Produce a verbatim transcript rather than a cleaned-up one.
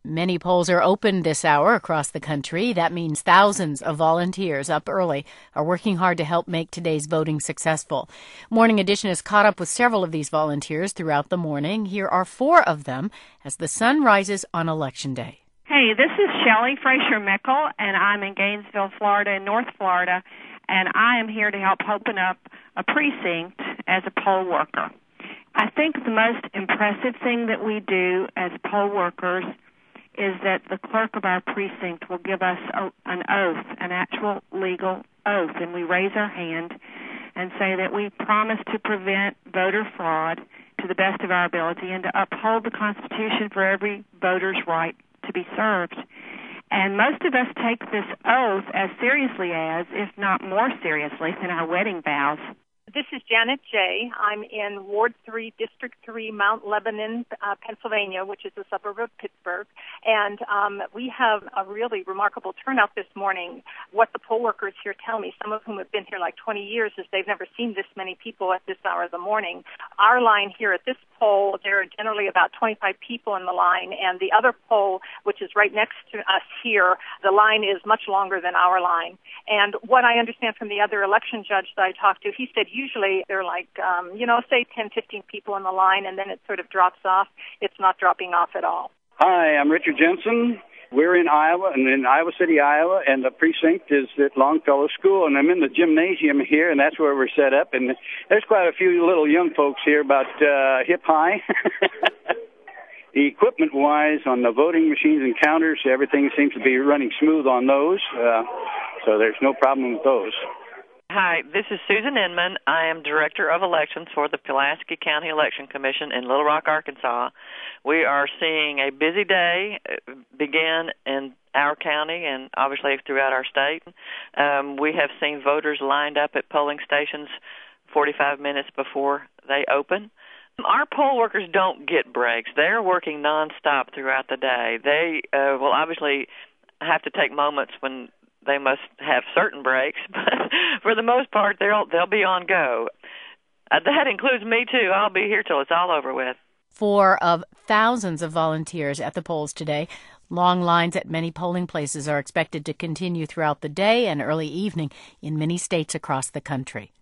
Many polls are open this hour across the country. That means thousands of volunteers up early are working hard to help make today's voting successful. Morning Edition has caught up with several of these volunteers throughout the morning. Here are four of them as the sun rises on Election Day. Hey, this is Shelley Fraser-Mickle, and I'm in Gainesville, Florida, in North Florida, and I am here to help open up a precinct as a poll worker. I think the most impressive thing that we do as poll workers is that the clerk of our precinct will give us a, an oath, an actual legal oath, and we raise our hand and say that we promise to prevent voter fraud to the best of our ability and to uphold the Constitution for every voter's right to be served. And most of us take this oath as seriously as, if not more seriously, than our wedding vows. This is Janet J. I'm in Ward three, District three, Mount Lebanon, uh, Pennsylvania, which is a suburb of Pittsburgh. And um, we have a really remarkable turnout this morning. What the poll workers here tell me, some of whom have been here like twenty years, is they've never seen this many people at this hour of the morning. Our line here at this poll, there are generally about twenty-five people in the line, and the other poll, which is right next to us here, the line is much longer than our line. And what I understand from the other election judge that I talked to, he said usually they're like, um, you know, say ten, fifteen people in the line, and then it sort of drops off. It's not dropping off at all. Hi, I'm Richard Jensen. We're in Iowa, and in Iowa City, Iowa, and the precinct is at Longfellow School, and I'm in the gymnasium here, and that's where we're set up. And there's quite a few little young folks here, about uh, hip high. The equipment-wise, on the voting machines and counters, everything seems to be running smooth on those, uh, so there's no problem with those. Hi, this is Susan Inman. I am Director of Elections for the Pulaski County Election Commission in Little Rock, Arkansas. We are seeing a busy day begin in our county and obviously throughout our state. Um, we have seen voters lined up at polling stations forty-five minutes before they open. Our poll workers don't get breaks. They're working nonstop throughout the day. They uh, will obviously have to take moments when they must have certain breaks, but for the most part, they'll they'll be on go. Uh, that includes me, too. I'll be here till it's all over with. Four of thousands of volunteers at the polls today. Long lines at many polling places are expected to continue throughout the day and early evening in many states across the country.